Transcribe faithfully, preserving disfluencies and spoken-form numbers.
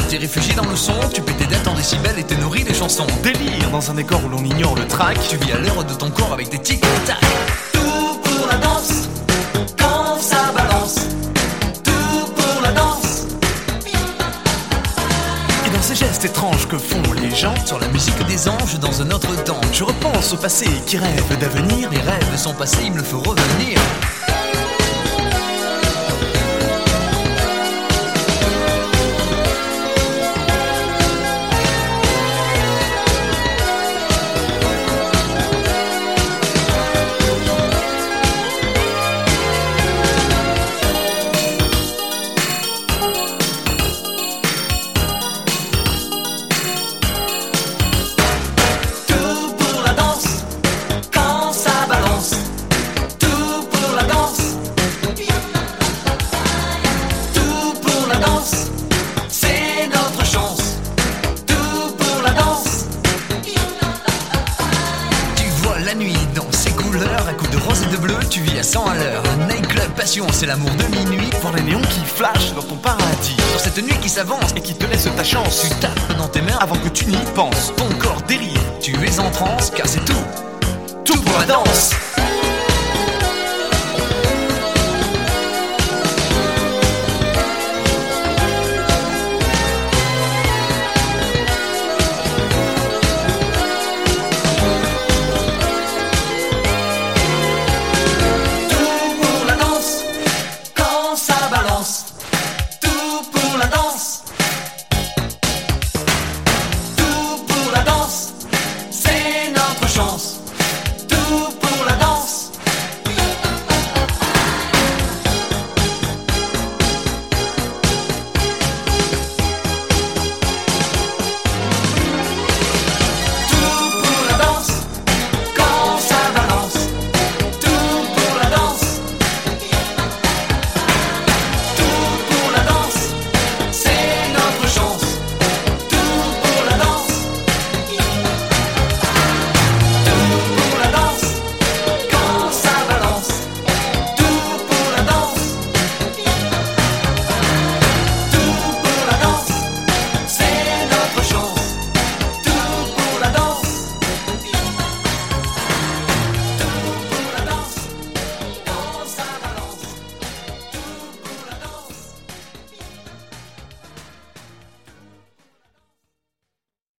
T'es réfugié dans le son, tu paies tes dettes en décibels et te nourris des chansons. Délire dans un décor où l'on ignore le track. Tu vis à l'heure de ton corps avec tes tic-tac. Tout pour la danse, quand ça balance. Tout pour la danse. Et dans ces gestes étranges que font les gens, Sur la musique des anges dans un autre temps. je repense au passé qui rêve d'avenir. Les rêves sont passés, il me le faut revenir. Tout pour la danse, quand ça balance. Tout pour la danse. Tout pour la danse, c'est notre chance. Tout pour la danse. Tu vois la nuit dans ses couleurs, à coups de rose et de bleu, tu vis à cent à l'heure. Un nightclub passion, c'est l'amour de minuit. Voir les néons qui flashent dans ton paradis Sur cette nuit qui s'avance, et qui te laisse ta chance. tu tapes dans tes mains Avant que tu n'y penses, ton corps dérive. Tu es en transe, car c'est tout, tout pour la danse.